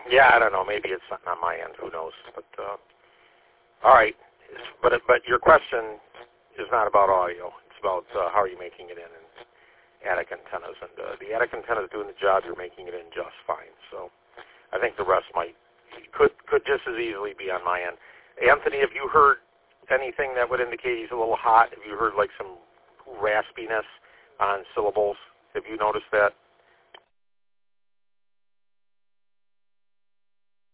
Yeah, I don't know. Maybe it's something on my end. Who knows? But all right. But your question is not about audio. It's about how are you making it in attic antennas. And the attic antenna is doing the job. You're making it in just fine. So I think the rest could just as easily be on my end. Anthony, have you heard anything that would indicate he's a little hot? Have you heard like some raspiness on syllables? Have you noticed that?